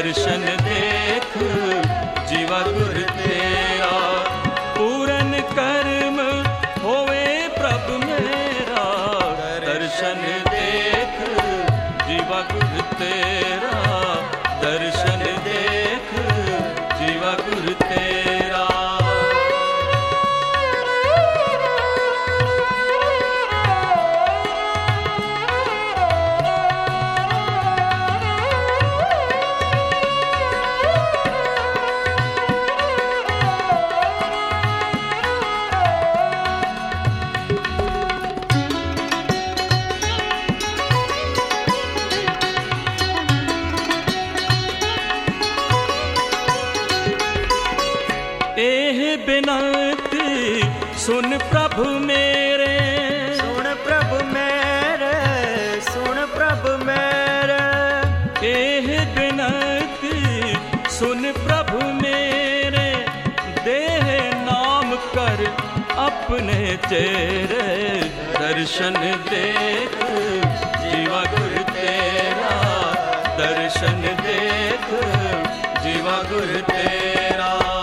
दर्शन देख जीवा गुर तेरा। पूरन कर्म होवे प्रभ मेरा, दर्शन देख जीवा गुर तेरा। दर्शन देख जीवा गुर तेरा। एह बिनती सुन प्रभु मेरे, सुन प्रभु मेरे, सुन प्रभु मेरे। एह बिनती सुन प्रभु मेरे, देह नाम कर अपने चेहरे। दर्शन देख जीवा गुर तेरा, दर्शन देख जीवा गुर तेरा।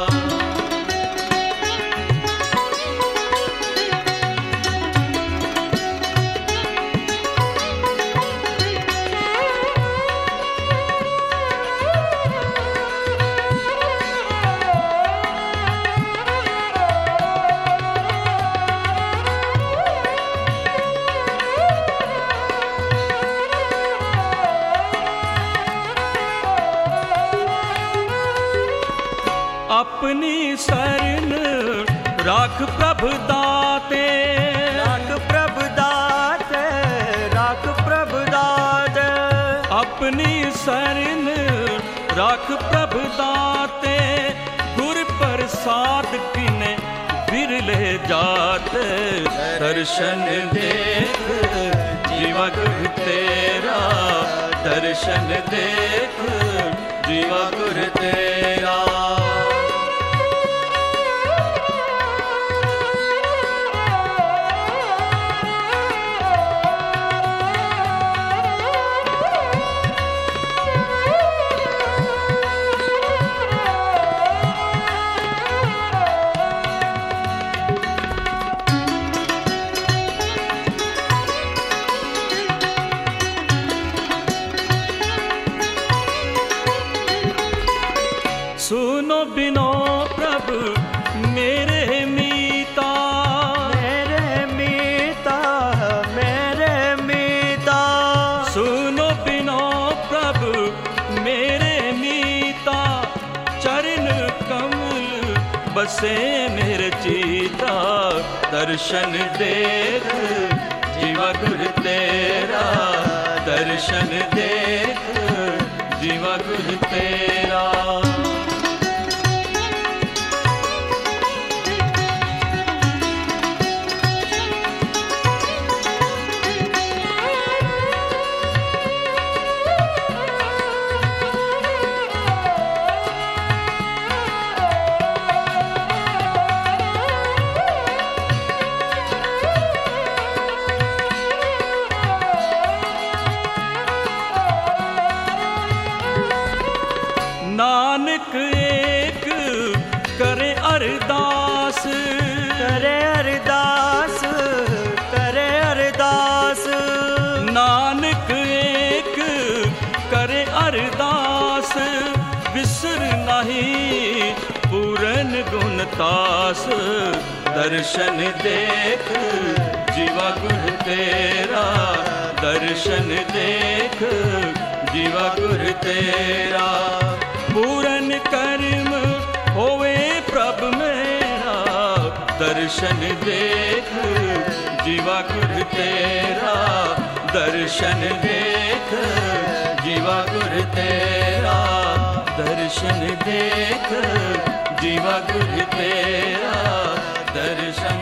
अपनी शरण राख प्रभु दाते, राख प्रभु दाते, राख प्रभु दाते। अपनी शरण राख प्रभु दाते, गुर प्रसाद किने बिरले जाते। दर्शन देख जीवा गुर तेरा, दर्शन देख जीवा गुर तेरा। सुनो बिनो प्रभु मेरे मीता, मेरे मीता, मेरे मीता। सुनो बिनो प्रभु मेरे मीता, चरण कमल बसे मेरे चीता। दर्शन देख जीवा गुर तेरा, दर्शन देख जीवा गुर तेरा। नानक एक करे अरदास, करे अरदास, करे अरदास। नानक एक करे अरदास, बिसर नहीं पूरन गुण तास। दर्शन देख जीवा गुर तेरा, दर्शन देख जीवा गुर तेरा। पूरन कर्म होवे प्रभ मेरा, दर्शन देख जीवा गुर तेरा। दर्शन देख जीवा गुर तेरा, दर्शन देख जीवा गुर तेरा। दर्शन